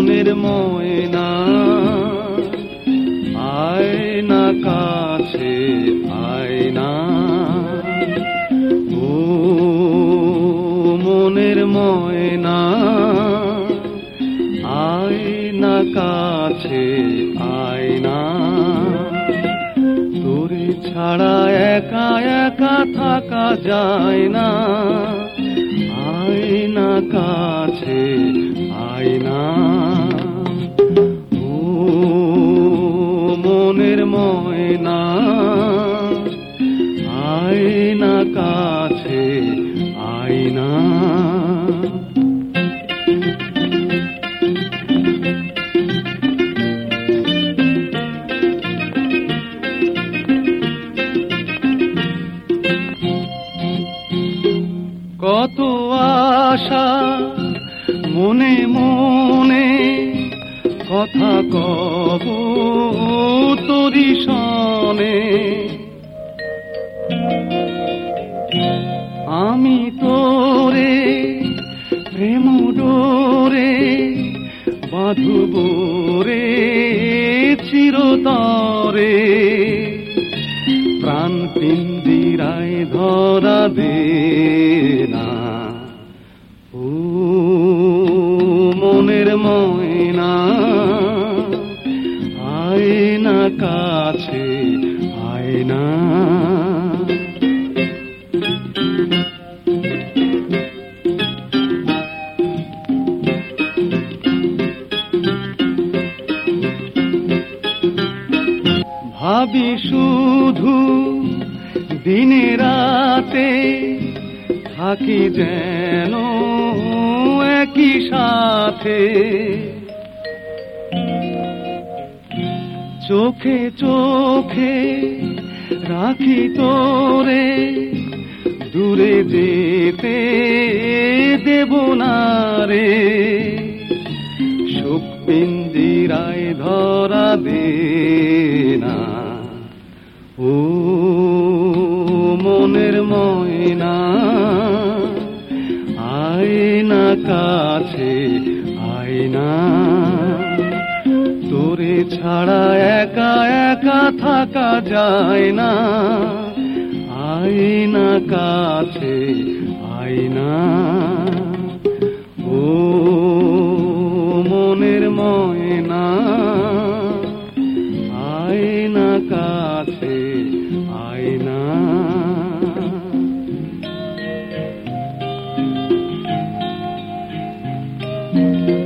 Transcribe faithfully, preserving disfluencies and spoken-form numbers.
মনের ময়না আয়না কাছে আয়না ও মনের ময়না আয়না কাছে আয়না তোরে ছাড়া একা একা থাকা যায় না আয়না কাছে আয়না ও মনের ময়না আয়না কাছে আয়না কত আশা মনে মনে কথা কব তোরি সনে আমি তোরে প্রেম ডোরে বাঁধব রে চিরতরে প্রাণ পিঞ্জিরায় ধরা দে না ও মনের ময়না আয়না কাছে আয়না ভাবি শুধু দিনে রাতে থাকি যেন একই সাথে চোখে চোখে রাখি তোরে দূরে যেতে দেব না রে সুখ পিঞ্জিরায় ধরা দে না ও মনের ময়না আয়না কাছে আয়না তোরে ছাড়া একা একা থাকা যায় না আয়না কাছে আয়না ও মনের ময়না আয়না কাছে আয়না